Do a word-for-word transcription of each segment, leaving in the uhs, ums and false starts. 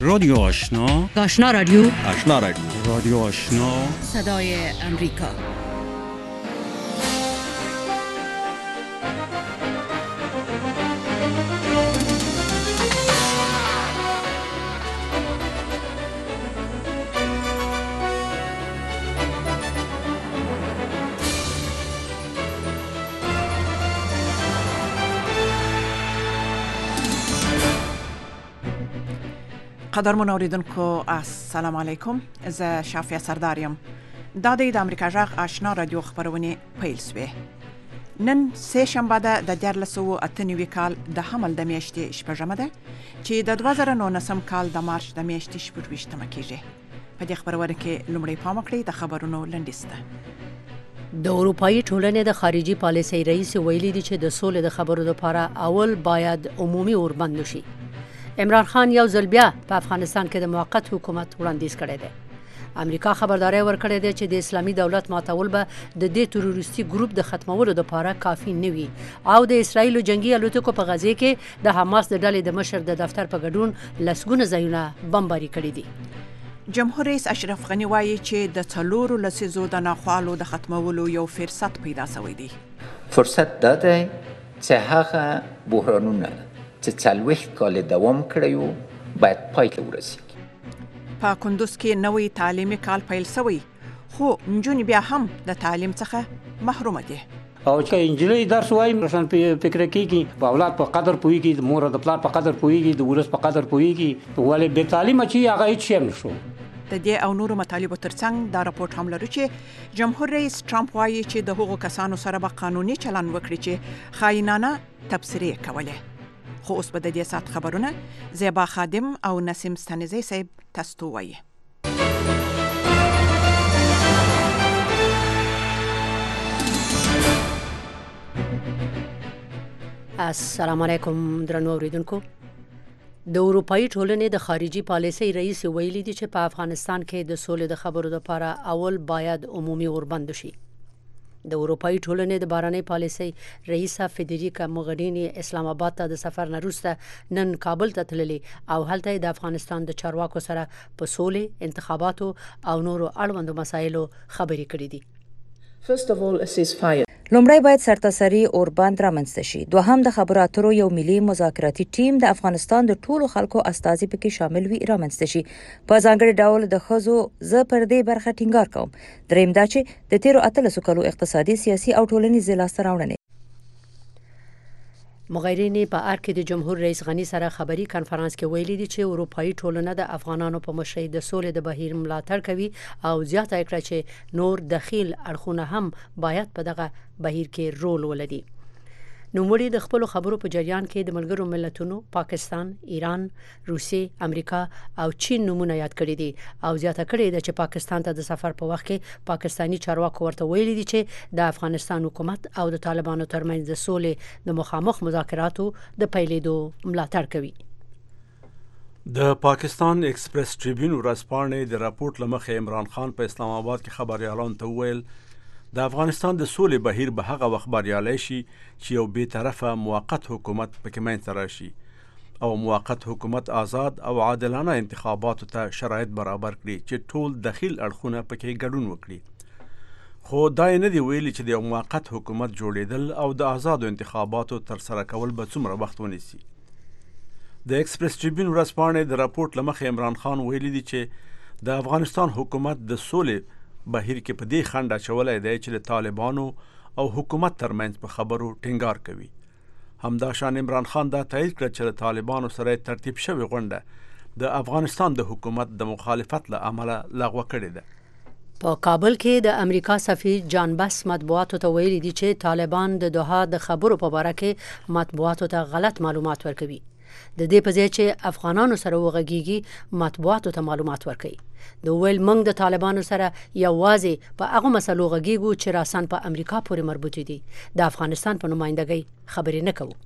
رادیو آشنا، آشنا رادیو آشنا رادیو رادیو آشنا، صدای امریکا. قدرمن اوریدونکو السلام علیکم. زه شافیه سرداریم. دا د امریکا غږ آشنا رادیو خبرونه پیل سوې. نن سه شنبه ده د دیارلس سوه اته نوي کال د حمل د میاشتې شپږمه ده چې د دوه زره نولسم کال د مارچ د میاشتې شپږویشتمه کېږي. په دې خبرونه کې لومړی پام وکړئ د خبرونو لنډیز ته. د اروپایي ټولنې د خارجي پالیسۍ رئیس ویلي دی چې د سولې د خبرو لپاره اول باید عمومي اوربند وشي. عمران خان یو ځل بیا په افغانستان کې د موقت حکومت وړاندیز کړی دی. امریکا خبرداري ورکړې ده چې د اسلامي دولت ماتول به د دې تروریستي ګروپ د ختمولو لپاره کافي نه وي او د اسرایل جنگي الوتکو په غزه کې د حماس د ډلې د مشر د دفتر په ګډون لسګونه ځایونه بمباري کړي دي. جمهور رئیس اشرف غنی وایي چې د څلورو لسیزو د ناخوالو د ختمولو یو فرصت پیدا شوی دی. فرصت دا دی چې هغه بحرانونه چې څلوېښت کال دوام کړی و باید پای ته ورسیږي. په کندوز کې نوی تعلیمي کال پیل شوی خو نجونې بیا هم د تعلیم څخه محرومه دي. او چې انجلۍ درس وایي روشن فکر کېږي، په اولاد په قدر پوهېږي، د مور د پلار په قدر پوهېږي، د ولس په قدر پوهېږي، ولې بې تعلیمه چې هغه هېڅ شی هم نه شو. د دې او نورو مطالبو ترڅنګ دا راپورټ هم لرو چې جمهور رئیس ټرمپ وایي چې د هغو کسانو سره به قانوني چلند وکړي چې خاینانه تبصرې کولې. خو اوس به د دې ساعت خبرونه زیبا خادم او نسیم ستانزی صاحب تاسو ته وایي. السلام علیکم درنو اوریدونکو. د اروپایي ټولنې د خارجي پالیسۍ رئیس ویلي دی چې په افغانستان کې د سولې د خبرو لپاره اول باید عمومي اوربند وشي. د اروپایي ټولنې د بهرنۍ پالیسۍ رئیسه فدریکا موغریني اسلام آباد ته د سفر نه وروسته نن کابل ته تللې او هلته د افغانستان د چارواکو سره په سولې، انتخاباتو او نورو اړوندو مسایلو خبرې کړې دي. لومړی باید سرتاسري اوربند رامنځته شي. دوهم د خبرو اترو یو ملي مذاکراتي ټیم د افغانستان د ټولو خلکو استازي پکې شامل وي رامنځته شي. په ځانګړي ډول د ښځو زه پر دې برخه ټینګار کوم. دریم دا چې د تیرو اتلسو کالو اقتصادي، سیاسي او ټولنیزې لاسته راوړنې. موغریني په ار کې د جمهور رئیس غنی سره خبري کانفرنس کې ویلي دي چې اروپایي ټولنه د افغانانو په مشرۍ د سولې د بهیر ملاتړ کوي او زیاته کړه چې نور دخیل اړخونه هم باید په دغه بهیر کې رول ولري. نوموړي د خپل خبرو په جریان کې د ملګرو ملتونو، پاکستان، ایران، روسیې، امریکا او چین نمونه یاد کړی دي او زیاته کړې ده چې پاکستان ته د سفر په وخت کې پاکستانی چارواکو ورته ویلي دي چې د افغانستان حکومت او د طالبانو ترمنځ د سولې د مخامخ مذاکراتو د پیلېدو ملاتړ کوي. د پاکستان ایکسپریس ټریبیون ورځپاڼې د راپورټ له مخې عمران خان په اسلام آباد کې خبريالانو ته وویل د افغانستان د سولې بهیر به هغه وخت بریالی شي چې یو بې طرفه موقت حکومت پکې منځته راشي او موقت حکومت آزاد او عادلانه انتخاباتو ته شرایط برابر کړي چې ټول دخیل اړخونه پکې ګډون وکړي. خو دا یې نه دی ویلي چې د یو موقت حکومت جوړېدل او د آزادو انتخاباتو ترسره کول به څومره وخت ونیسي. د ایکسپریس ټریبیون ورځپاڼې د راپورټ له مخې عمران خان ویلي دی چې د افغانستان حکومت د سولې بهیر کې په دې خنډ اچولی دی چې د طالبانو او حکومت ترمنځ په خبرو ټینګار کوي. همداشان عمران خان دا تایید کړ چې د طالبانو سره ترتیب شوې غونډه د افغانستان د حکومت د مخالفت له امله لغوه کړې ده. په کابل کې د امریکا سفیر جان بس مطبوعاتو ته ویلي دي چې طالبان د دوحه د خبرو په باره کې مطبوعاتو ته غلط معلومات ورکوي. د دې په ځای چې افغانانو سره وغږیږي مطبوعاتو ته معلومات ورکوي. د ویل موږ د طالبانو سره یوازې په هغه مسلو غږیږو چې راسن په امریکا پورې مربوط دي. د افغانستان په نمائندګۍ خبرې نه کوو.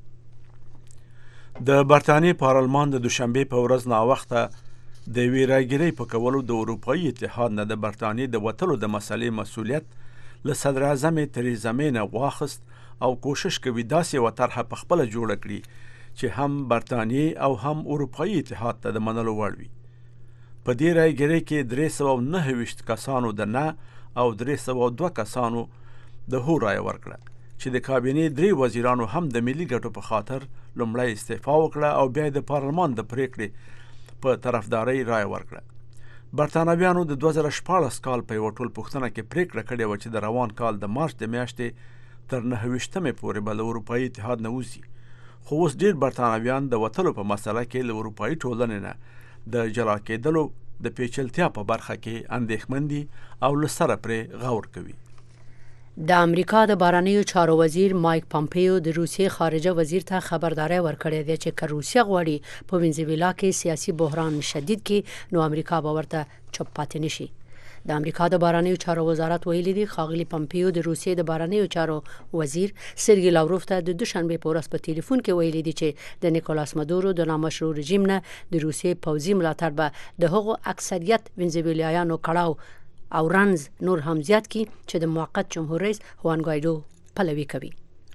د برطانیې پارلمان د دوشنبې په ورځ ناوخته د یوې راګیرۍ په کولو د اروپایي اتحاد نه د برطانیې د وتلو د مسلې مسؤلیت له صدر اعظم تریزا مې نه واخیست او کوشش کوي داسې یوه طرحه په خپله جوړه کړي چې هم برطانیې او هم اروپایي اتحاد ته د منلو وړ وي. په دې رایګرۍ کې درې سوه او نهه ویشت کسانو د نه او درې سوه او دوه کسانو د هو رایه ورکړه چې د کابینې درې وزیرانو هم د ملي ګټو په خاطر لومړی استعفا وکړه او بیا د پارلمان د پریکړې په طرفدارۍ رایه ورکړه. برطانویانو د دوه زره شپاړس کال په یوه ټولپوښتنه کې پریکړه کړې وه چې د روان کال د مارچ د میاشتې تر نهه ویشتمې پورې به له اروپایي اتحاد نه وځي. خو اوس ډېر برطانویان د وتلو په مسله کې له اروپایي ټولنې نه د جلا کېدلو د پیچلتیا په برخه کې اندېښمن دي او له سره پرې غور کوي. د امریکا د بهرنیو چارو وزیر مایک پامپیو د روسیې خارجه وزیر ته خبرداری ورکړې ده چې که روسیه غواړي په وینزویلا کې سیاسي بحران شدید کې نو امریکا به ورته چوپ پاتې نشي. د امریکا د بهرنیو چارو وزارت ویلي دی ښاغلي پامپیو د روسیې د بهرنیو چارو وزیر سرګي لاوروف ته د دوشنبه په ورځ په ټلیفون کې ویلي دی چې د نیکولاس مادورو د نامشروع رژیم نه د روسیې پوځي ملاتړ به د هغو اکثریت وینزویلیایانو کړاو او رنز نور هم زیات کی چې د موقت جمهور رئیس خوان ګایډو پلوي کوي.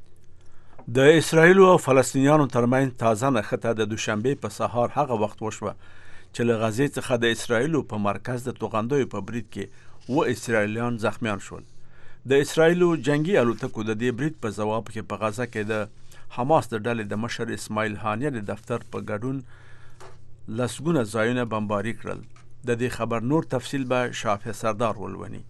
د اسرایل او فلسطینیانو ترمنځ تازه نښته د دوشنبه په سهار هغه وخت وشوه چې له غزې څخه د اسرایلو په مرکز د توغندیو په برید کې و اسرایلیان زخمیان شول. د اسرایلو جنگي الوتکو د دې برید په ځواب کې په غزه کې د حماس د ډلې د مشر اسماعیل هانیه د دفتر په ګډون لسګونه ځایونه بمباري کړل. د دې خبر نور تفصیل به شافع سردار ولونی.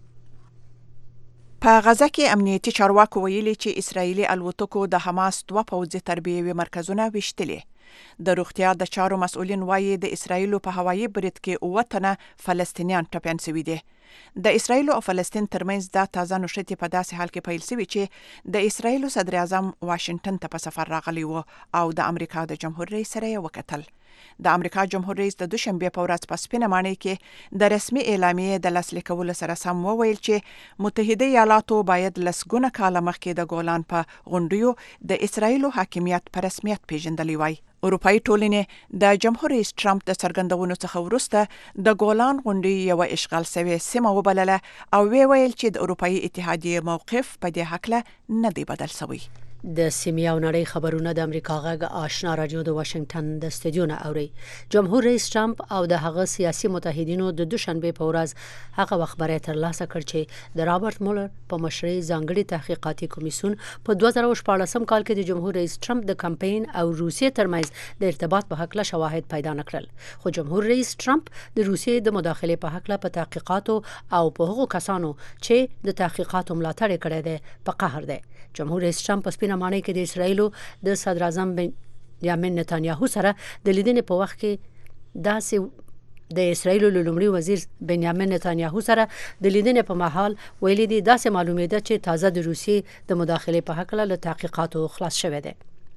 په غزه کې امنیتي چارواکو ویلي چې اسرایلی الوتکو د حماس دوه پوځي تربیوي مرکزونه ویشتلي. د روغتیا د چارو مسؤلین وایي د اسرایلو په هوایي برید کې اووه تنه فلسطینیان ټپیان شوي دي. د اسرایلو او فلسطین ترمنځ دا تازه نښتې په داسې حال کې پیل شوي چې د اسرایلو صدر اعظم واشنگټن ته په سفر راغلی و او د امریکا د جمهور رئیس سره یې وکتل. د امریکا جمهور رئیس د دوشنبه په ورځ په سپینه ماڼۍ کې د رسمي اعلامیې د لاسلیک کولو سره سم وویل چې متحده ایالاتو باید لسګونه کاله مخکې د ګولان په غونډیو د اسرایلو حاکمیت په رسمیت پیژندلی وای. اروپایي ټولنې د جمهور رئیس ټرمپ د څرګندونو څخه وروسته د ګولان غونډۍ یو اشغال شوې سیمه وبلله او وی ویل چې د اروپایي اتحادیې موقف په دې هکله نه دی بدل شوی. د سیمې او نړۍ خبرونه د امریکا غږ آشنا رادیو د واشنگټن د استودیو نه اوري. جمهور رئیس ټرمپ او د هغه سیاسي متحدینو د دوشنبه په ورځ هغه خبره ترلاسه کړ چې د رابرټ مولر په مشرۍ ځانګړي تحقیقاتي کمیسیون په دوه زره شپاړسم کال کې د جمهور رئیس ټرمپ د کمپاین او روسیې ترمنځ د ارتباط په حق له شواهد پیدا نکړل. خو جمهور رئیس ټرمپ د روسیې د مداخله په حق له په تحقیقاتو او په هغو کسانو چې د تحقیقاتو ملاتړ کړی دی په قهر دی. جمهور رئیس ټرمپ په سپینه ماڼۍ کې د اسرایلو د صدر اعظم بنیامین نتانیاهو سره د لیدنې په وخت کې داسې د اسرایلو لومړي وزیر بنیامین نتانیاهو سره د لیدنې په مهال ویلي دي داسې معلومېده چې تازه د روسیې د مداخلې په حق له تحقیقاتو خلاص شوی دی.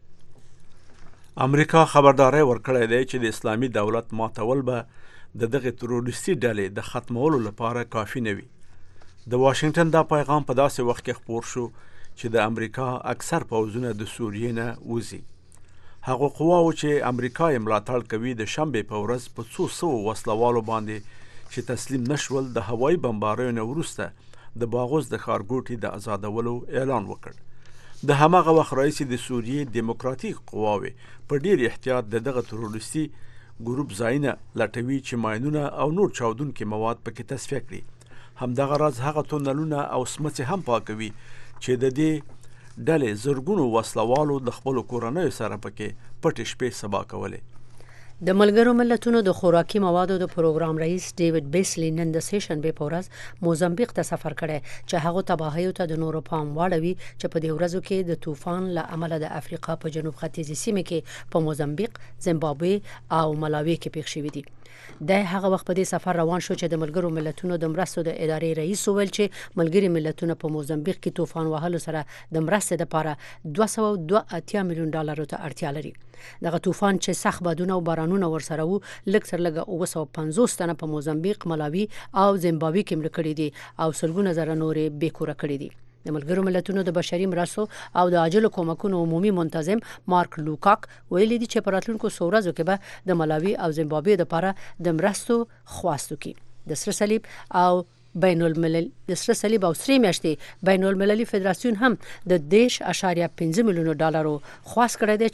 امریکا خبرداری ورکړی دی چې د اسلامي دولت ماتول به د دغه تروریستي ډلې د ختمولو لپاره کافي نه وي. د واشنگټن دا پیغام په داسې وخت کې خپور شو چې د امریکا اکثر پوځونه د سوریې نه وځي. هغه قواو چې امریکا یې ملاتړ کوي د شنبې په ورځ په څو سوو وسلوالو باندې چې تسلیم نشول د هوایي بمباریو نه وروسته د باغوس د ښارګوټي د آزادولو اعلان وکړ. د هماغه وخت رئیس د سوریې دیموکراتیک قواوې په ډیر احتیاط د دغه تروریستي ګروپ ځایونه لټوي چې ماینونه او نور چاودونکي مواد پکې تصفیه کړي. همدغه راز هغه تونلونه او سمڅې هم پاکوي چې د دې ډلې زرګونو وسلوالو د خپلو کورنیو سره پکې پټې شپې سبا کولې. د ملګرو ملتونو د خوراکي موادو د پروګرام رئیس ډیوډ بیسلی نن د سیشنبه په ورځ موزمبیق ته سفر کړی چې هغه تباهیو ته د نورو پام واړوي چې په دې ورځو کې د طوفان له امله د افریقا په جنوب ختیځي سیمه کې په موزمبیق، زیمبابوې او ملاوي کې پیښ شوي دي. د هغه وخت په دې سفر روان شو چې د ملګرو ملتونو د مرستو د ادارې رئیس وویل چې ملګري ملتونه په موزمبیق کې طوفان وهلو سره د مرستې لپاره دوه سوه دوه اتیا میلیون ډالرو ته اړتیا لري. دغه طوفان چې سخت بادونه او بارانونه ورسره وو لږ تر لږه اوه سوه پنځوس تنه په موزمبیق، ملاوي او زیمبابوې کې مړه کړي دي او سلګونه زره نورې بېکوره کړي دي. د ملګرو ملتونو د بشري مرستو او د عاجلو کومکونو عمومي منتظم مارک لوکاک ویلي دي چې په راتلونکو څو ورځو کې به د ملاوي او زیمبابوې لپاره د مرستو خواستو کې د سره صلیب او بین الملل د سره صلیب او سرې میاشتې بین المللي فدراسیون هم د دېرش اشاریه پنځه میلیونو ډالرو خواست کړی دی چې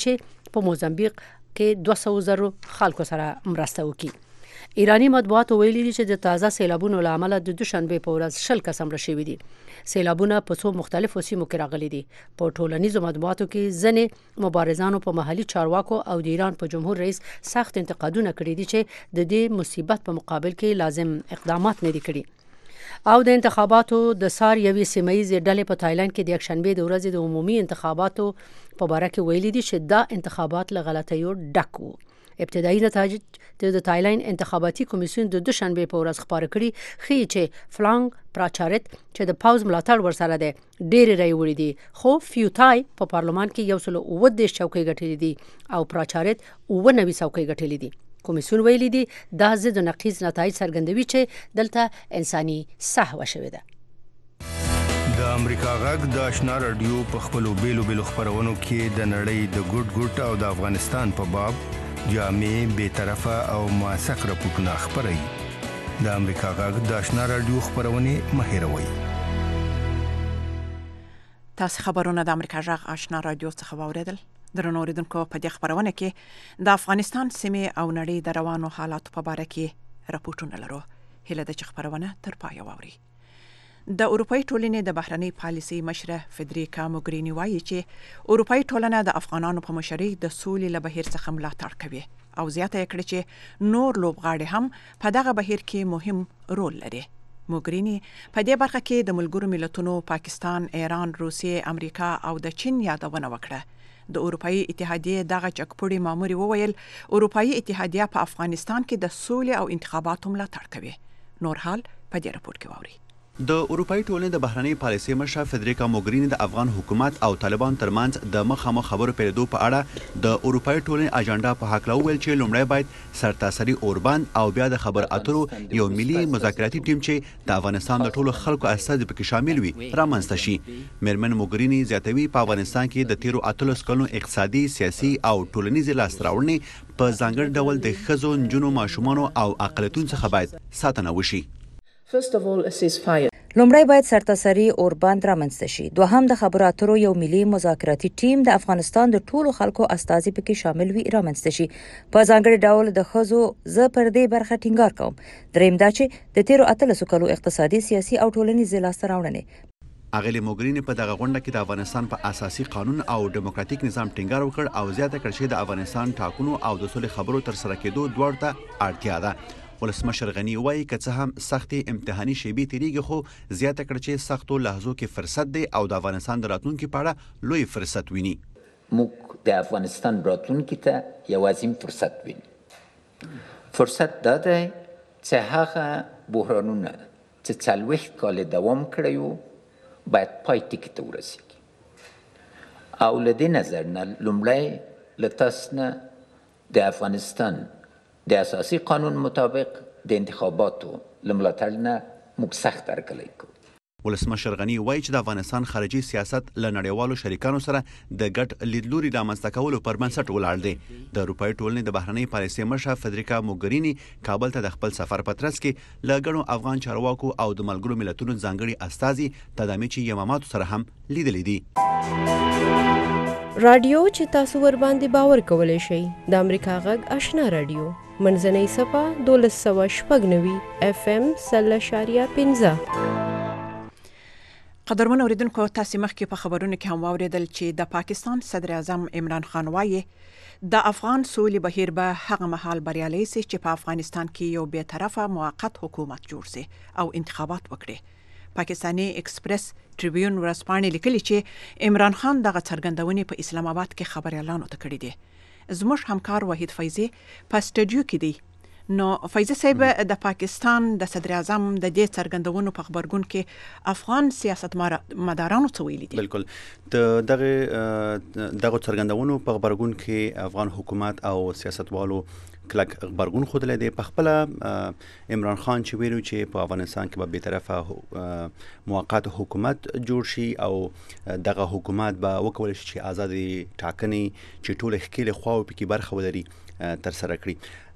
په موزمبیق کې دوه سوه زره خلکو سره مرسته وکړي. ایرانی مطبوعات ویلي دي چې د تازه سیلابونو له امله د دوشنبه په ورځ شل کس مړه شوي دي. سیلابونه په څو مختلفو سیمو کې راغلي دي. په ټولنیزو مطبوعاتو کې ځینې مبارزانو په محلي چارواکو او د ایران په جمهور رئیس سخت انتقادونه کړي دي چې د دې مصیبت په مقابل کې لازم اقدامات نه دي کړي. او د انتخاباتو د سار یوې سیمایي ډلې په تایلند کې د یکشنبه د ورځې د عمومي انتخاباتو په باره کې ویلي دي چې دا انتخابات له غلطیو ډک وو. ابتدایي نتایج د تایلند انتخاباتي کمیسیون د دوشنبه په ورځ خبره کړي ښیي چې فلانګ پراچارت چې د پاوز ملاتړ ورسره ده ډېرې رای وړي دي، خو فیوتای په پارلمان کې یو سل اووه دېرش چوکۍ ګټلې دي او پراچارت اووه نوي چوکۍ ګټلې دي. کمیسیون ویلي دي دا ضد نقیض نتایج څرګندوي چې دلته انساني سهوه شوې ده. د امریکا غږ د آشنا رادیو په خپلو بیلو بیلو خپرونو کې د نړۍ د ګوټ ګوټ او د افغانستان په باب جامع بې طرفه او موثق راپورټونه خپروي. د امریکا غږ د آشنا رادیو خپرونې مه هېروئ. تاسو خبرونه د امریکا غږ آشنا رادیو څخه واوریدل. درنو اوریدونکو په دې خبرونه کې د افغانستان سیمې او نړۍ د روانو حالاتو په اړه کې راپورټونه لرو. هیله ده چې خبرونه تر پایه واوري. د اروپאי ټولنې د بهرنۍ پالیسي مشره فدریکا موګرینی وایي چې اروپאי ټولنه د افغانانو په مشرۍ د سولې له بهیر څخه ملاتړ کوي او زیاته کړې چې نور لوبغاړي هم په دغه بهیر کې مهم رول لري. موګرینی په دې برخه کې د ملګرو ملتونو، پاکستان، ایران، روسیې، امریکا او د چین یادونه وکړه. د اروپאי اتحادیې دغه چکپړی ماموري وویل اروپאי اتحادیه په افغانستان کې د سولې او انتخاباتو ملاتړ کوي. نور حال په دې راپور کې واوري. د اروپאי ټولنې د بهرنۍ پالیسۍ مشره فدریکا موګرینی د افغان حکومت او طالبان ترمنځ د مخامخ خبرو پیلېدو په اړه د اروپאי ټولنې اجنډا په هکله وویل چې لومړی باید سرتاسري اوربند او بیا د خبر اترو یو ملي مذاکراتي ټیم چې د افغانستان د ټولو خلکو استازي پکې شامل وي رامنځته شي. میرمن موګرینی زیاتوي په افغانستان کې د تیرو اتلس کلونو اقتصادي، سیاسي او ټولنیزې لاسته راوړنې په ځانګړي ډول د ښځو، نجونو، ماشومانو او اقلیتونو څخه باید ساتنه وشي. لومړی باید سرتاسري اوربند رامنځته شي. دوهم د خبرو اترو یو ملي مذاکراتي ټیم د افغانستان د ټولو خلکو استازي پکې شامل وي رامنځته شي. په ځانګړي ډول د ښځو زه پر دې برخه ټینګار کوم. دریم دا چې د تیرو اتلسو کلو اقتصادي، سیاسي او ټولنیزې لاسته راوړنې اغلی موګرینی په دغه غونډه کې د افغانستان په اساسي قانون او ډیموکراتیک نظام ټینګار وکړ او زیاته کړ چې د افغانستان ټاکنو او د سولې خبرو تر سره کېدو دواړو ته اړتیا ده. ولسمشر غنی وایي که څه هم سختې امتحاني شیبې تیریږي خو زیاته کړ چې سختو لحظو کې فرصت دی او د افغانستان د راتلونکي په اړه لوی فرصت ویني. موږ د افغانستان راتلونکي ته یو عظیم فرصت ویني. فرصت دا دی چې هغه بحرانونه چې څلوېښت کاله دوام کړی وو باید پای ټکي ته ورسیږي او له دې نظر نه لومړی له تاسو نه د افغانستان د اساسي قانون مطابق د انتخاباتو له ملاتړ نه موږ سخت هرکلی کوو. ولسمشر غنی وایي چې د افغانستان خارجي سیاست له نړیوالو شریکانو سره د ګډ لیدلوري رامنځته کولو پر بنسټ ولاړ دی. د اروپאי ټولنې د بهرنۍ پالیسۍ مشره فدریکا موګرینی کابل ته د خپل سفر په ترڅ کې له ګڼو افغان چارواکو او د ملګرو ملتونو ځانګړي استازي تدامي چې یماماتو سره هم لیدلي دي. رادیو چې تاسو ور باندې باور کولای شئ د امریکا غږ آشنا رادیو منځنۍ صفه دولس سوه شپږ نوي اف ام سل اشاریه پنځه. قدرمن اوریدونکو تاسو مخکې په خبرونو کې هم واوریدل چې د پاکستان صدر اعظم عمران خان وایي د افغان سولې بهیر به هغه مهال بریالی سي چې په افغانستان کې یو بې طرفه موقت حکومت جوړ سي او انتخابات وکړي. پاکستاني ایکسپریس ټریبیون ورځپاڼې لیکلي چې عمران خان دغه څرګندونې په اسلام آباد کې خبريالانو ته کړې دي. زموږ همکار وحید فیضی په سټوډیو کې دی. نو فیضی صاحب د پاکستان د صدر اعظم د دې څرګندونو په خبرګون کې افغان سیاست مدارانو څه ویلي دي؟ بالکل د دغه دغه څرګندونو په خبرګون کې افغان حکومت او سیاستوالو کلک خبرګون خوده دی. په خپل عمران خان چې ویلو چې په افغانستان کې به به طرفه موقت حکومت جوړ شي او دغه حکومت به وکول شي چې آزادي ټاکنې چې ټول خکېل خواو پکې برخه ولري تر سره کړي.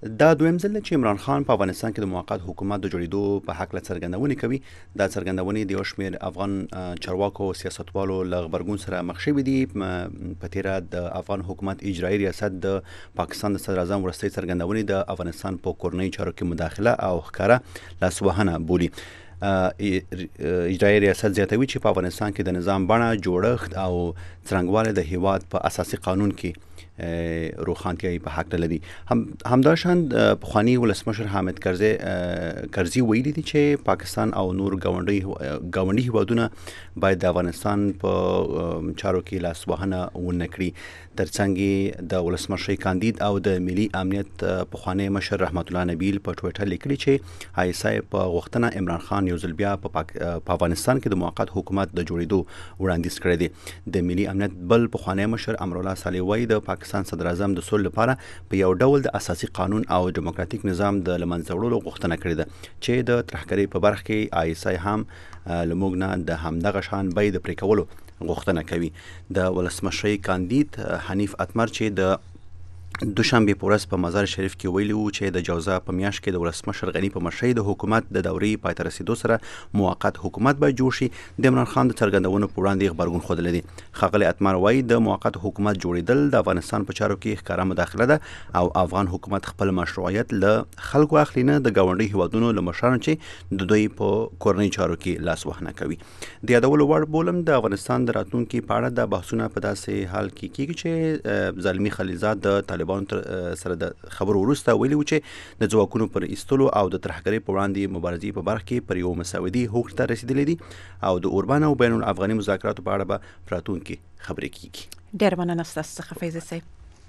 دا دویم ځل چې عمران خان په افغانستان کې د موقت حکومت د جوړېدو په حق له څرګندونې کوي. دا څرګندونې د یو شمېر افغان چارواکو او سیاستوالو له غبرګون سره مخ شوي دي. په تیره د افغان حکومت اجرایي ریاست د پاکستان د صدر اعظم وروستۍ څرګندونې د افغانستان په کورنۍ چارو کې مداخله او ښکاره لاسوهنه بولي. اجرایي ریاست زیاتوي چې په افغانستان کې د نظام بڼه، جوړښت او څرنګوالی د هیواد په اساسي قانون کې روښانتیايي په حق لري. هم همداشان پخوانی ولسمشر حامد کرزي کرزي ویلي دي چې پاکستان او نور گاونډي گاونډي هیوادونه باید د افغانستان په چارو کې لاسوهنه ونه کړي. ترڅنګ د ولسمشر کاندید او د ملي امنیت پخوانی مشر رحمت الله نبیل په ټوئیټر لیکلي چې آی اس آی په غوښتنه عمران خان یو ځل بیا په افغانستان کې د موقت حکومت د جوړېدو وړاندیز کړی دی. د ملي امنیت بل پخوانی مشر امرالله صالح وایي د پاکستان صدر اعظم د سولې لپاره په یو ډول د اساسي قانون او دیموکراتیک نظام د لمنځه وړلو غوښتنه کړې ده چې د ترهګرۍ په برخه کې آی اس آی هم لموږ نه د همدغه شان بیې د پرې کولو غوښتنه کوي. د ولسمشر کاندید حنیف اتمر چې د دوشنبه په ورځ په مزار شریف کې ویلي وو چې د جوزا په میاشت کې د ولسمشر غنی په مشرۍ د حکومت د دورې پای ته رسیدو سره موقت حکومت به جوړ شي. د عمران خان د څرګندونو په وړاندې غبرګون ښودلی دی. ښاغلی اتمر وایي د موقت حکومت جوړېدل د افغانستان په چارو کې ښکاره مداخله ده او افغان حکومت خپل مشروعیت له خلکو اخلي، نه د ګاونډي هیوادونو له مشرانو چې د دوی په کورنۍ چارو کې لاس وهنه کوي. د یادولو وړ بولم د افغانستان د راتلونکي په اړه د بحثونه په داسې حال کې کېږي چې زلمي خلیلزاد د طالبانو سره د خبرو وروسته ویلي و چې د ځواکونو پر ایستلو او د ترهګرۍ په وړاندې مبارزې په برخه کې پر یو مساودي هوکړې ته رسیدلي دي او د اوربان او بین الافغاني مذاکراتو په اړه به په راتلونکي خبرې کیږي. ډېر مننه ستاسو څخه فیض صاحب.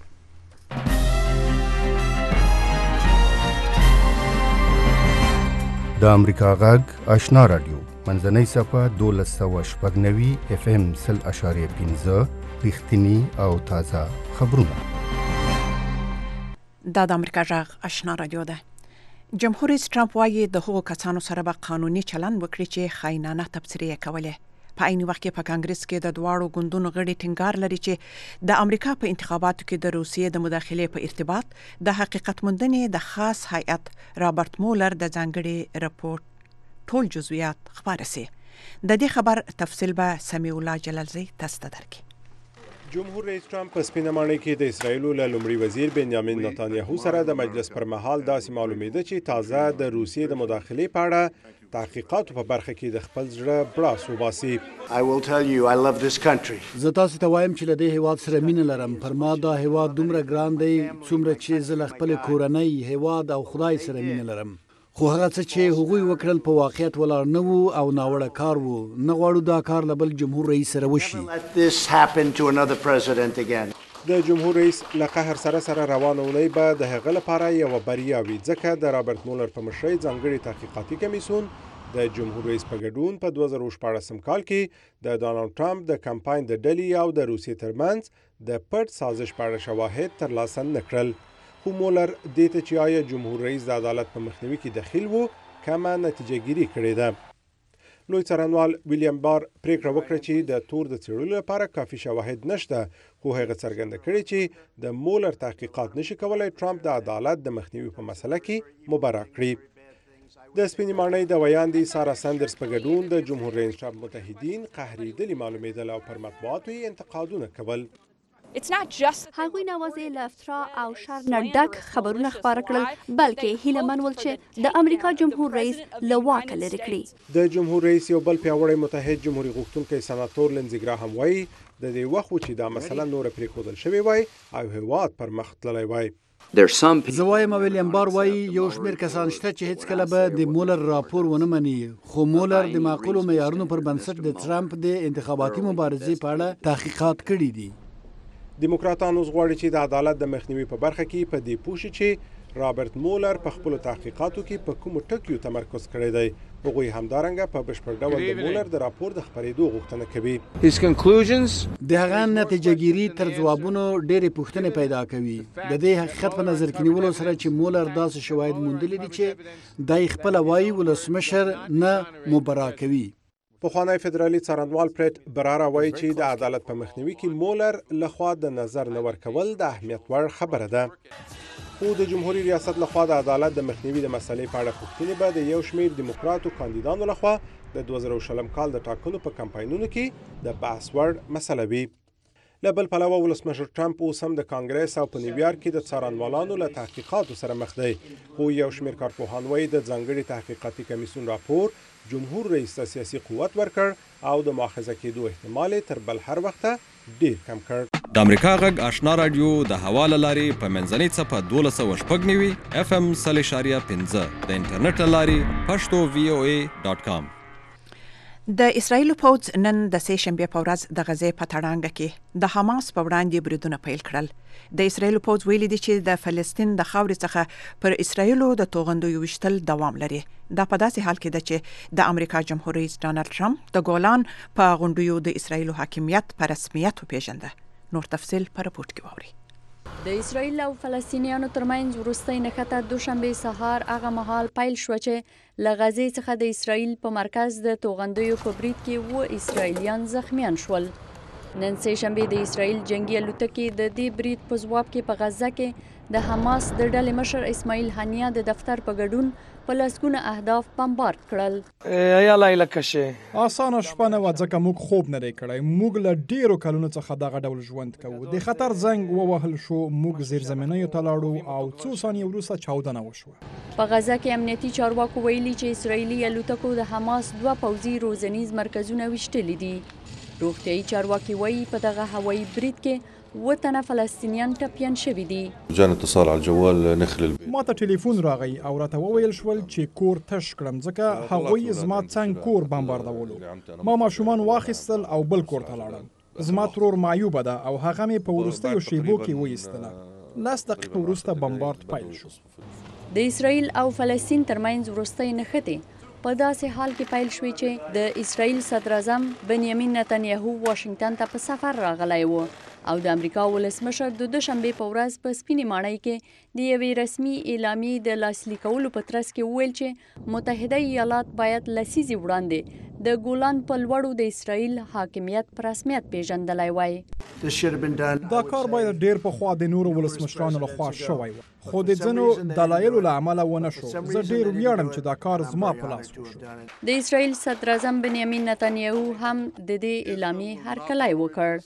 د امریکا غږ آشنا رادیو منځنۍ صفحه دولس سوه شپږ نوي اف ام سل اشاریه پنځه رښتیني او تازه خبرونه. دا د امریکا غږ آشنا رادیو ده. جمهور رئیس ټرمپ وايي د هغو کسانو سره به قانوني چلند وکړي چې خاینانه تبصرې کولې. په عین وخت کې په کانګرس کې د دواړو ګوندونو غړي ټینګار لري چې د امریکا په انتخاباتو کې د روسیې د مداخلې په ارتباط د حقیقت موندنې د خاص هیئت رابرټ مولر د ځانګړي رپورټ ټول جزئیات خبره سي. د دې خبر تفصیل به سمیع الله جلالزی تاسو ته درکړي. جمهور رئیس ټرمپ په سپینه ماڼۍ کې د اسرایلو له لومړي وزیر بنیامین نتانیاهو سره د مجلس پر مهال داسې معلومیده چې تازه د روسیې د مداخلې په اړه تحقیقاتو په برخه کې د خپل زړه بړاس وباسي. I will tell you I love this country. زه تاسو ته وایم چې له دې هیواد سره مینه لرم. پر ما دا هیواد دومره ګران دی څومره چې زه له خپل کورنۍ، هیواد او خدای سره مینه لرم. خو هغه څه چې هغوی وکړل په واقعیت ولاړ نه وو او ناوړه کار وو. نه غواړو دا کار له بل جمهور رئیس سره وشي. د جمهور رئیس له قهر سره سره روانه اونۍ به د هغه لپاره یوه بریا وي، ځکه د رابرټ مولر په مشرۍ ځانګړي تحقیقاتي کمیسیون د جمهور رئیس په ګډون په دوه زره شپاړسم کال کې د ډانلډ ټرمپ د کمپاین د ډلې او د روسیې ترمنځ د پټ سازش په اړه شواهد ترلاسه نه کړل. خو مولر دې ته چې آیا جمهور رئیس د عدالت په مخنیوي کې دخیل وو کمه نتیجه ګیري کړې ده. لوی څارنوال ویلیام بار پریکړه وکړه چې د تور د څېړلو لپاره کافي شواهد نشته، خو هغه څرګنده کړې چې د مولر تحقیقات نشي کولای ټرمپ د عدالت د مخنیوي په مسله کې مبرا کړي. د سپینې ماڼۍ د ویاندې سارا سندرز په ګډون د جمهور رئیس ټرمپ متحدین قهرېدلي معلومېدل او پر مطبوعاتو یې انتقادونه کول. هغوی نوازې له افترا او شر نه ډک خبرونه خپاره کړل، بلکې هیله من ول چې د امریکا جمهور رئیس له واکه لرې کړي. د جمهور رئیس یو بل پیاوړی متحد جمهوریت غوښتونکی سناتور لینزي ګراهام وایي د دې وخت و چې دا مسله نوره پرېښودل شوې وای او هیواد پر مخ تللی وای. زه وایم ویلیام بار وایي یو شمېر کسان شته چې هیڅکله به د مولر راپور ونه مني، خو مولر د معقولو معیارونو پر بنسټ د ټرمپ د انتخاباتي مبارزې په اړه تحقیقات کړي دي. دیموکراتان اوس غواړي چې د عدالت د مخنیوي په برخه کې په دې پوه شي چې رابرټ مولر په خپلو تحقیقاتو کې په کومو ټکیو تمرکز کړی دی. هغوی همدارنګه په بشپړ ډول د مولر د راپور د خپرېدو غوښتنه کوي. د هغه نتیجه ګیري تر ځوابونو ډېرې پوښتنې پیدا کوي. د دې حقیقت په نظر کې نیولو سره چې مولر داسې شواهد موندلي دي چې دی خپله وایي ولسمشر نه مبرا کوي. پخوانی فدرالي څارنوال پریټ برارا وایي چې د عدالت په مخنیوي کې مولر لخوا د نظر نه ورکول د اهمیت وړ خبره ده. خو د جمهوریت ریاست لخوا د عدالت د مخنیوي د مسلې په اړه پوښتنې به د یو شمېر دیموکراتو کاندیدانو لخوا د دوه زره شلم کال د ټاکنو په کمپاینونو کې د بحث وړ مسله وي. له بل پلوه ولسمشر ټرمپ اوس هم د کانګرس او په نیویارک کې د څارنوالانو له تحقیقاتو سره مخ دی. خو یو شمېر کارپوهان وایي د ځانګړي تحقیقاتي کمیسیون راپور جمهور رئیس ته سیاسي قوت ورکړ او د مؤاخذه کېدو احتمال تر بل هر وخته ډیر کم کړ. د امریکا غږ آشنا رادیو د حواله لاري په منځنۍ څپه دولس سوه شپږ نوي اف ام سل اشاریه پنځه د انټرنیټ لاري پښتو وی او ای ډاټ کام. د اسرایل پوځ نن د سه شنبه په ورځ د غزې په تړانګه کې د حماس په وړاندې بریدونه پیل کړل. د اسرایل پوځ ویلي دی چې د فلسطین د خاورې څخه پر اسرایلو د توغندیو وشتل دوام لري. دا په داسې حال کې ده چې د امریکا جمهور رئیس ډانلډ ټرمپ د ګولان په غونډیو د اسرایل حاکمیت په رسمیت وپیژنده. نور تفصیل په راپورټ کې واورئ. د اسرایل او فلسطینیانو ترمنځ وروستۍ نښته دوشنبه سهار هغه مهال پیل شو چې له غزې څخه د اسرایل په مرکز د توغندیو په برید کې و اسرایلیان زخمیان شول. نن سه شنبه د اسرایل جنگي الوتکې د دې برید په ځواب کې په غزه کې د حماس د ډلې مشر اسماعیل هنیه د دفتر په ګډون په لسګونه اهداف بمبارد کړل. یا لایله کشه آسانه شپه نه و ځکه موږ خوب نه کړی. موږ له ډیرو کلونو څخه دغه ډول ژوند کوو. د خطر زنګ ووهل شو، موږ زیرزمینیو ته لاړو او څو ثانیې وروسته چاودنه وشوه. په غزه کې امنیتي چارواکو ویلي چې اسرایلي الوتکو د حماس دوه پوځي روزنیز مرکزونه ویشتلي دي. روغتیایي چارواکي وایي په دغه هوایي برید کې اووه تنه فلسطینیان ټپیان شوي دي. جانا اتصال على الجوال ندخل البيت. ما ته ټلیفون راغی او راته وویل شول چې کور تش کړم ځکه هغوی زما څنګ کور بمباردولو. ما ماشومان واخیستل او بل کور ته لاړم. زما ترور معیوبه ده او هغه مې په وروستیو شیبو کې وایستله. لس دقیقې وروسته بمبارد پیل شو. د اسرایل او فلسطین ترمنځ وروستۍ نښتې په داسې حال کې پیل شوې چې د اسرایل صدر اعظم بنیامین نتنیاهو واشنگټن ته په سفر راغلی و او د امریکا ولسمشر د دوشنبه په ورځ په سپینې ماڼۍ کې د یوې رسمي اعلامیې د لاسلیک کولو په ترڅ کې وویل چې متحده ایالات باید لسیزې وړاندې د ګولان په لوړو د اسرایل حاکمیت په رسمیت پیژندلی وای. دا کار باید ډیر پخوا د نورو ولسمشرانو لخوا شوی و، خو د ځینو دلایلو له امله ونه شو. زه ډیر ویاړم چې دا کار زما په لاس وشو. د اسرایل صدر اعظم بنیامین نتنیاهو هم د دې اعلامیې هرکلی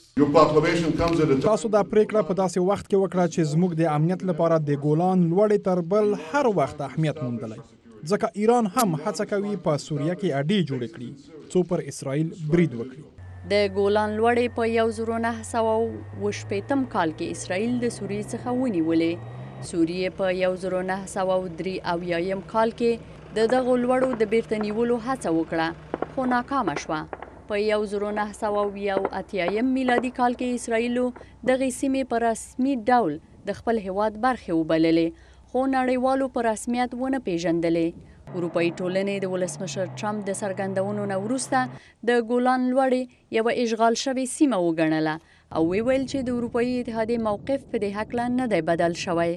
وکړ. تاسو دا پریکړه په داسې وخت کې وکړه چې زموږ د امنیت لپاره د ګولان لوړې تر بل هر وخت اهمیت موندلی، ځکه ایران هم هڅه کوي په سوریه کې اډې جوړې کړي څو پر اسرائیل برید وکړي. د ګولان لوړې په یو زر نهه سوه اوه شپېتم کال کې اسرائیل د سوریې څخه ونیولې. سوریې په یو زر نهه سوه درې اویایم کال کې د دغو لوړو د بیرته نیولو هڅه وکړه خو ناکامه شوه. په یو زر نهه سوه اویا اتیایم میلادي کال کې اسرائیلو دغې سیمې په رسمي ډول د خپل هیواد برخې وبللې خو نړیوالو په رسمیت ونه پیژندلې. اروپایي ټولنې د ولسمشر ټرمپ د څرګندونو نه وروسته د ګولان لوړې یوه اشغال شوې سیمه وګڼله او ویل چې د اروپایي اتحادیې موقف په دې هکله نه دی بدل شوی.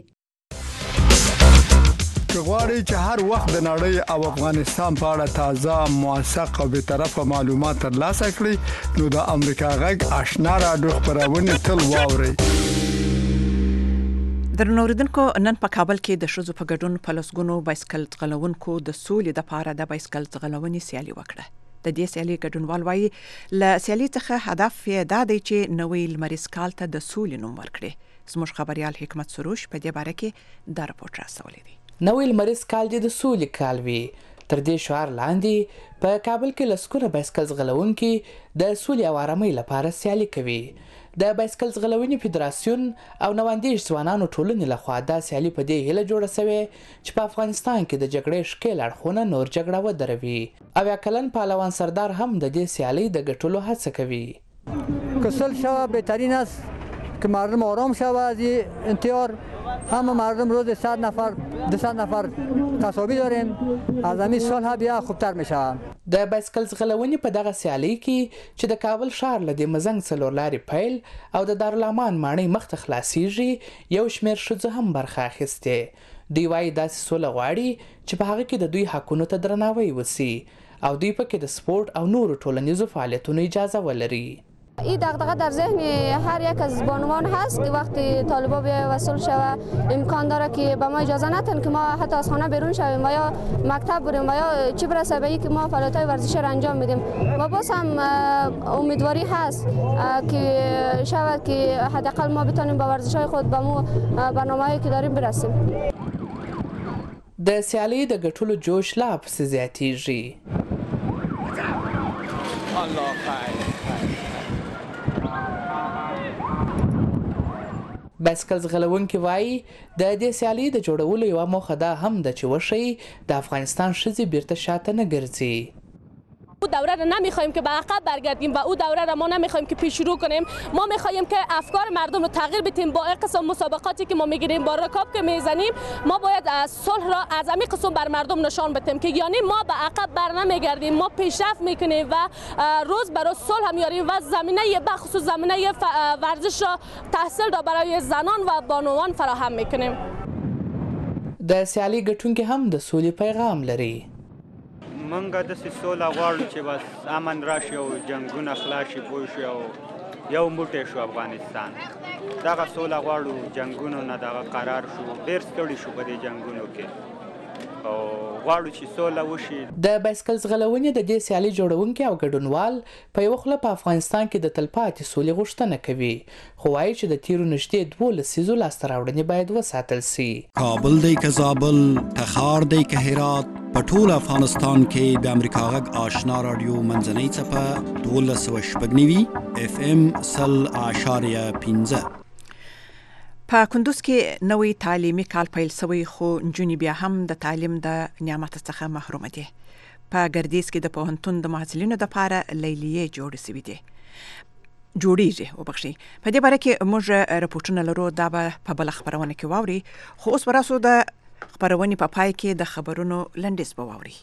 که غواړئ چې هر وخت د نړۍ او افغانستان په اړه تازه، موثق او بیطرفه معلومات ترلاسه کړئ نو د امریکا غږ آشنا راډیو خپرونې تل واورئ. درنو اوریدونکو، نن په کابل کې د ښځو په ګډون په لسګونو بایسکل ځغلونکو د سولې دپاره د بایسکل ځغلونې سیالي وکړه. د دې سیالي ګډونوال وایي له سیالي څخه هدف یې دا دی چې نوی لمریز کال ته د سولې نوم ورکړي. زموږ خبریال حکمت سروش په دې باره کې دا راپورټ راستولی دی. نوی لمریز کال دې د سولې کال وي. تر دې شعار لاندې په کابل کې لسګونه بایسکل ځغلونکي د سولې او آرامۍ لپاره سیالي کوي. د بایسکل ځغلونې فدراسیون او نواندیش ځوانانو ټولنې لخوا دا سیالي په دې هیله جوړه شوې چې په افغانستان کې د جګړې ښکېل اړخونه نور جګړه ودروي. اویا کلن پهلوان سردار هم د دې سیالۍ د ګټلو هڅه کوي. که صلح شود بهترین است، که مردم آرام شود از این انتحار. همه مردم روز صد نفر دویست نفر قصابی داریم، از همین سال ها بیا خوبتر میشه. د بایسکل ځغلونې په دغه سیالۍ کې چې د کابل ښار له دې مزنګ څلور لارې پیل او د دارالامان ماڼۍ مخته خلاصیږي یو شمېر ښځو هم برخه اخیستې. دوی وایي داسې سوله غواړي چې په هغه کې د دوی حقونو ته درناوی وسي او دوی پکې د سپورټ او نورو ټولنیزو فعالیتونو اجازه ولري. این دغدغه در ذهن هر یک از بانوان هست که وقتی طالبا بیا وصل شوه امکان داره که به ما اجازه ندن که ما حتی از خانه بیرون شویم و یا مکتب بریم و یا چه برسه به که ما فعالیت‌های ورزشی را انجام میدیم و باز هم امیدواری هست که شود که حداقل ما بتونیم به ورزش‌های خود به مو برنامه‌ای که داریم برسیم. د سیالۍ د ګټلو جوش لا پسې زیاتیږي. الله خیر. بایسکل ځغلونکي وایي د دې سیالۍ د جوړولو یوه موخه دا هم ده چې وښیي د افغانستان ښځې بیرته شاته نه ګرځي. او دوره را نمیخوایم که به عقب برگردیم و او دوره را ما نمیخوایم که پیش رو کنیم. ما میخوایم که افکار مردم رو تغییر بدیم. با این قسم مسابقاتی که ما میگیریم با رکاب که میزنیم ما باید از صلح را از همین قسم بر مردم نشان بدیم که یعنی ما به عقب بر نمیگردیم، ما پیشرفت میکنیم و روز برای صلح میاریم و زمینه بخصوص زمینه ورزش را تحصیل را برای زنان و بانوان فراهم میکنیم. د سیالۍ ګټونکي هم د سولې پیغام لري. منګه داسې سوله غواړو چې بس امن راشي او جنګونه خلاص شي پوه شي او یو موټی شو افغانستان. دغه سوله غواړو، جنګونو نه دغه قرار شو، ډېر ستړي شو په دې جنګونو کې او غواړو چې سوله وشي. د بایسکل ځغلونې د دې سیالۍ جوړونکي او ګډونوال په یوه خوله په افغانستان کې د تلپاتې سولې غوښتنه کوي خو وایي چې د تیرو نږدې دوو لسیزو لاسته راوړنې باید وساتل سي. کابل دی که زابل، تخار دی که هرات، په ټول افغانستان کې د امریکا غږ آشنا رادیو منځنۍ څپه دولس سوه شپږ نوي اف ام سل اعشاریه پنځه. په کندوز کې نوې تعلیمي کال پیل شوی خو نجونې بیا هم د تعلیم د نعمت څخه محروم دي. په ګردیز کې د پوهنتون د محصلینو لپاره لیلیې جوړې شوې دي. جوړیږي وبخښئ. په دې باره کې موږ راپورټونه لرو، دا به په بله خپرونه کې واوري. خو اوس به راسو د خبرونې په پای کې د خبرونو لنډیز به واوري.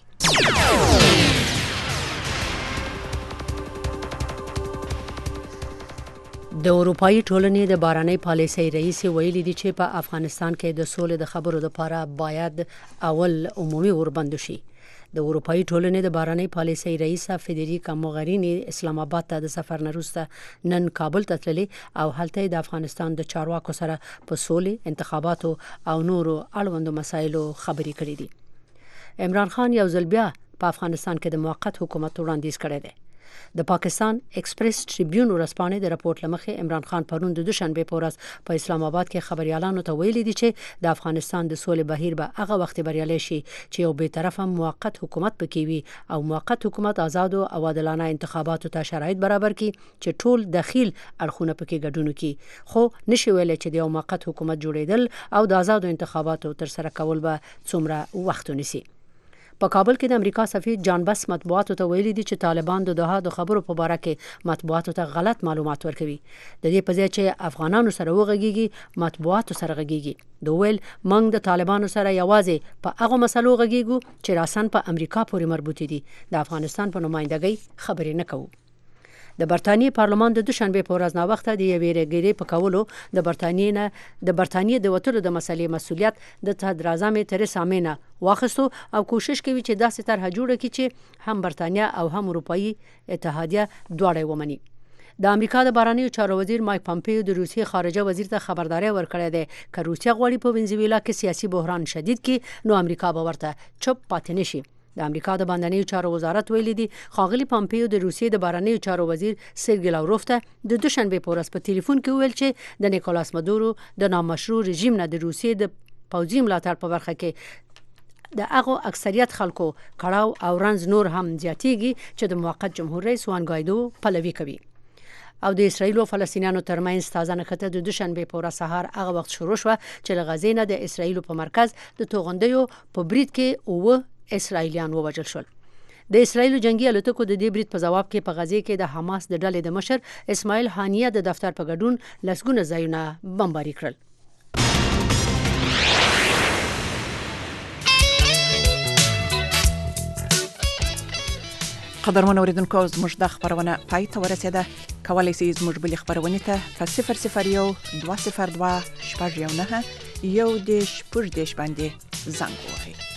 د اروپאי ټولنې د باراني پالیسۍ رئیس ویلي دی چې په افغانستان کې د سولې د خبرو لپاره باید اول عمومي وربند شي. د اروپאי ټولنې د باراني پالیسۍ رئیس فدریکا موغرینی اسلام آباد ته د سفر نه وروسته نن کابل ته تللې او هلته د افغانستان د چارواکو سره په سولې، انتخاباتو او نورو اړوندو مسایلو خبرې کړې دي. عمران خان یو ځل بیا په افغانستان کې د موقت حکومت وړاندیز کړی دی. د پاکستان ایکسپریس ټریبیون ورځپاڼې د راپورټ لمخې عمران خان پرون د دوشنبه په ورځ په اسلام آباد کې خبريالانو ته ویلي دي چې د افغانستان د سولې بهیر به هغه وخت بریالي شي چې یو به طرفه موقت حکومت پکې وي او موقت حکومت آزاد او عادلانه انتخاباتو ته شرایط برابر کړي چې ټول دخیل اړخونه پکې ګډون کړي. خو نشي ویل چې د یو موقت حکومت جوړیدل او د آزاد انتخاباتو تر سره کول به څومره وخت ونیسي. په کابل کې د امریکا سفیر جان بس مطبوعاتو ته ویلي دي چې طالبان د دوحه د خبرو په باره کې مطبوعاتو ته غلط معلومات ورکوي. د دې په ځای چې افغانانو سره وغږیږي مطبوعاتو سره غږیږي. دوی ویل موږ د طالبانو سره یوازې په هغه مسلو غږیږو چې راسن په امریکا پورې مربوط دي. د افغانستان په نمائندګۍ خبرې نه کوو. د برتانیې پارلمان د دوشنبه په ورځ نا وخته د یوې ریګری په کولو د برتانیې نه د برتانیې د وټلو د مسلې مسولیت د صدر اعظم تریسا مې نه واخستو او کوشش کوي چې داسې طرحه جوړه کړي چې هم برتانیا او هم اروپאי اتحادیه دواړه ومني. د امریکا د بهرنیو چارو وزیر مایک پامپیو د روسیې خارجه وزیر ته خبرداري ورکړې ده چې روسیا غواړي په وینزویلا کې سیاسي بحران شدید کړي نو امریکا به ورته چپ پاتې نشي. د امریکا د بهرنیو چارو وزارت ویلي دی خاغلی پامپیو د روسیې د بهرنیو چارو وزیر سرګی لاوروف ته د دوشنبه په ورځ په ټلیفون کې ویل چې د نیکولاس مادورو د نامشروع رژیم نه د روسیې د پوځي ملاتړ په برخه کې د هغه اکثریت خلکو کړهو او رنز نور هم زیاتیږي چې د موقت جمهور رئیس وان ګایدو پلوي کوي. او د اسرایل او فلسطینیانو ترمنځ تازه نښته د دوشنبه په ورځ سهار هغه وخت شروع شو چې له غزې نه د اسرایل په مرکز د توغندیو په برید کې اوه اسرایلیان ووژل شول. د اسرایل جنگي الوتکو د دې برید په جواب کې په غزې کې د حماس د ډلې د مشر اسماعیل هانیه د دفتر په ګډون لسګونه ځایونه بمباري کړل. قدرمن اوریدونکو زموږ د خبرونه پای ته ورسېده. کولی شئ زموږ بلې خبرونې ته په صفر صفر یو دوه صفر دوه شپږ یو نهه یو دېرش شپږ دېرش باندې زنګ ووهئ.